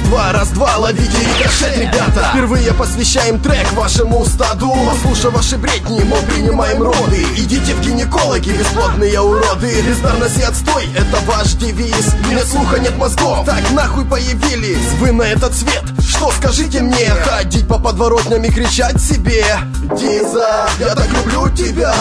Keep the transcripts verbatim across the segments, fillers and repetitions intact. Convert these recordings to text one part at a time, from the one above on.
Раз-два, раз-два, ловите рикошет, ребята. Впервые посвящаем трек вашему стаду. Послушав ваши бредни, мы принимаем роды. Идите в гинекологи, бесплодные уроды. Бездарность и отстой, это ваш девиз. Нет слуха, нет мозгов, так нахуй появились вы на этот свет. Что скажите мне? Ходить по подворотням и кричать себе: Диза, я так люблю тебя,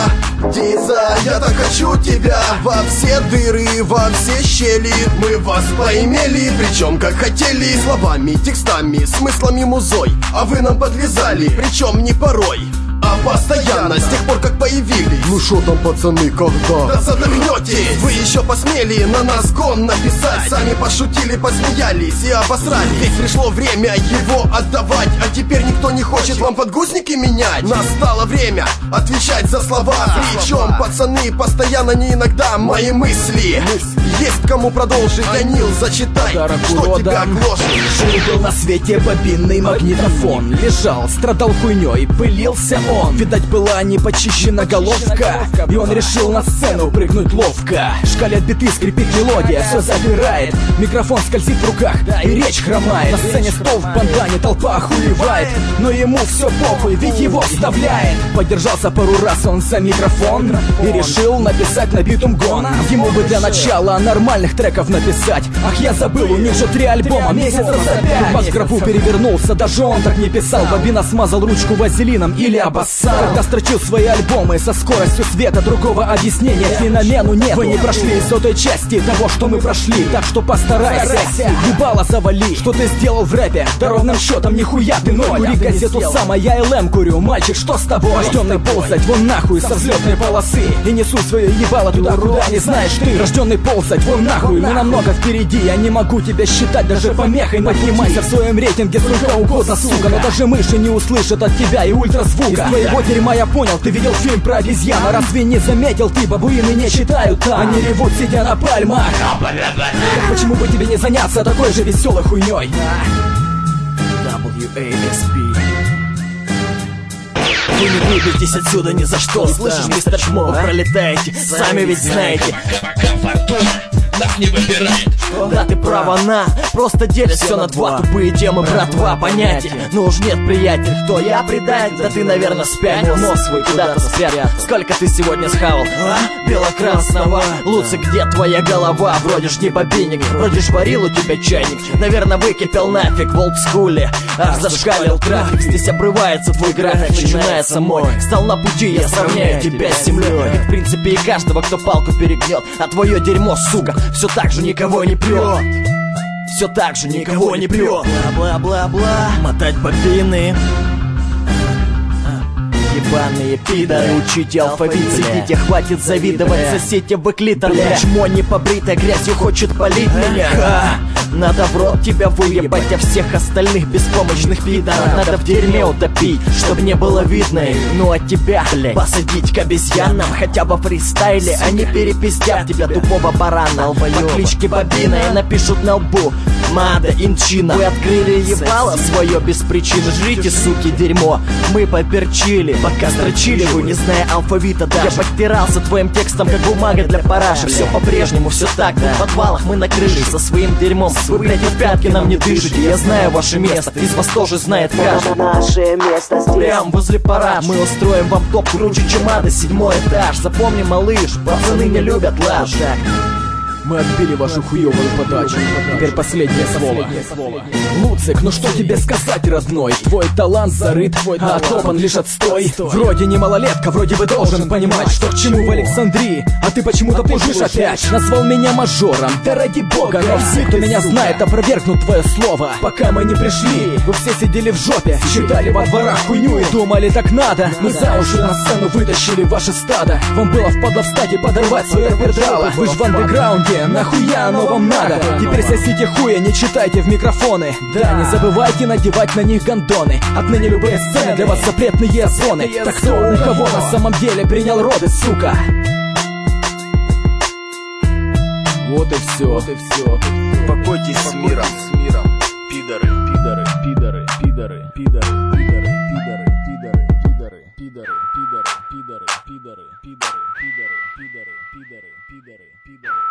Диза, я так хочу тебя. Во все дыры, во все щели мы вас поимели. Причем как хотели, словами, текстами, смыслами, музой. А вы нам подвязали, причем не порой, а постоянно, с тех пор как появились. Ну шо там, пацаны, когда? Да задохнетесь. Вы еще посмели на нас гон написать. Сами пошутили, посмеялись и обосрались. Ведь пришло время его отдавать. А теперь никто не хочет вам подгузники менять. Настало время отвечать за слова. Причем, пацаны, постоянно, не иногда, мои мысли. Есть кому продолжить, Данил, зачитай, что тебя гложет. Жил-был на свете бобинный магнитофон. Лежал, страдал хуйней, пылился он. Видать, была не почищена головка, и он решил на сцену прыгнуть ловко. Шкалят биты, скрипит мелодия, все забирает. Микрофон скользит в руках, и речь хромает. На сцене стол в бандане, толпа охуевает. Но ему все похуй, ведь его вставляет. Подержался пару раз он за микрофон и решил написать на битум гон. Ему бы для начала нормальных треков написать. Ах, я забыл, у них же три альбома, месяц за пять. Бас в гробу перевернулся, даже он так не писал. Бобина смазал ручку вазелином или обоссал. Когда строчил свои альбомы со скоростью света, другого объяснения феномену нет. Вы не прошли сотой части того, что мы прошли. Так что постарайся, ебало завали. Что ты сделал в рэпе? Да ровным счетом нихуя ты ноль. Кури газету сам, а я эл эм курю. Мальчик, что с тобой? Рожденный ползать вон нахуй со взлетной полосы. И несу свое ебало туда, куда не знаешь ты. Рожденный ползать вон нахуй, мы намного впереди. Я не могу тебя считать даже помехой. Поднимайся в своем рейтинге сколько угодно, сука. Но даже мыши не услышат от тебя и ультразвука. Из твоего дерьма я понял, ты видел фильм про обезьяну. Разве не заметил ты, бабуины не читают там. Они ревут, сидя на пальмах. Так почему бы тебе не заняться такой же веселой хуйней? дабл ю эй эс пи. Вы не выберетесь отсюда ни за что. Слышишь, мистер Чмо, вы пролетаете, сами ведь знаете. Так не выбирает. Да, ты права, на, просто делят все на два. Тупые темы, братва, понятия. Ну уж нет, приятель, кто я предатель? Да ты, наверное, спятил, нос свой куда-то спрятал. Сколько ты сегодня схавал, а? Белокрасного. Лучше, где твоя голова? Вроде ж не бобинник, вроде ж варил у тебя чайник. Наверное, выкипел нафиг в олдскуле. Ах, зашкалил трафик, здесь обрывается твой график, начинается мой. Стал на пути, я сравняю тебя с землей. В принципе, и каждого, кто палку перегнет. А твое дерьмо, сука, все так же никого не прет. Все так же никого не прет. Бла-бла-бла-бла. Мотать бобины. Ебаные пидоры, учите алфавит, сидите, хватит завидовать, сосите вы клитор. Чмо не побритая, грязью хочет полить меня. Ха! Надо в рот тебя выебать, а всех остальных беспомощных пидоров надо в дерьме утопить, чтобы не было видно их. Ну а тебя, блядь, посадить к обезьянам, хотя бы в фристайле. Они перепиздят тебя, тупого барана, по кличке Бобина, и напишут на лбу Мада Инчина. Вы открыли ебало свое без причины. Жрите, суки, дерьмо. Мы поперчили, пока строчили вы, не зная алфавита даже. Я подтирался твоим текстом, как бумага для параши. Все по-прежнему, все так, в подвалах мы накрылись со своим дерьмом. Вы, блядь, в пятки нам не дышите. Я знаю ваше место, из вас тоже знает каждый. Наше место здесь. Прям возле парад мы устроим вам топ круче, чем ада, седьмой этаж. Запомни, малыш, пацаны не любят ложь. Мы отбили вашу хуёвую подачу. Теперь последнее слово. Луцик, ну что тебе сказать, родной? Твой талант зарыт, а откопан лишь отстой. Вроде не малолетка, вроде бы должен понимать, что к чему в Александрии. А ты почему-то пужишь опять. Назвал меня мажором, да ради бога. Но все, кто меня знает, опровергнут твое слово. Пока мы не пришли, вы все сидели в жопе, считали во дворах хуйню и думали, так надо. Мы за уши на сцену вытащили ваше стадо. Вам было впадло встать и подорвать свое пердало. Вы ж в андеграунде, нахуя оно вам надо? Теперь сосите хуя, не читайте в микрофоны. Да, не забывайте надевать на них гондоны. Отныне любые сцены для вас запретные зоны. Так кто у кого на самом деле принял роды, сука? Вот и все, вот и все. Покойтесь с миром, с миром. Пидоры, пидоры, пидоры, пидоры, пидоры, пидоры, пидоры, пидоры, пидоры, пидоры, пидоры, пидоры, пидоры, пидоры, пидоры, пидоры, пидоры, пидоры, пидоры.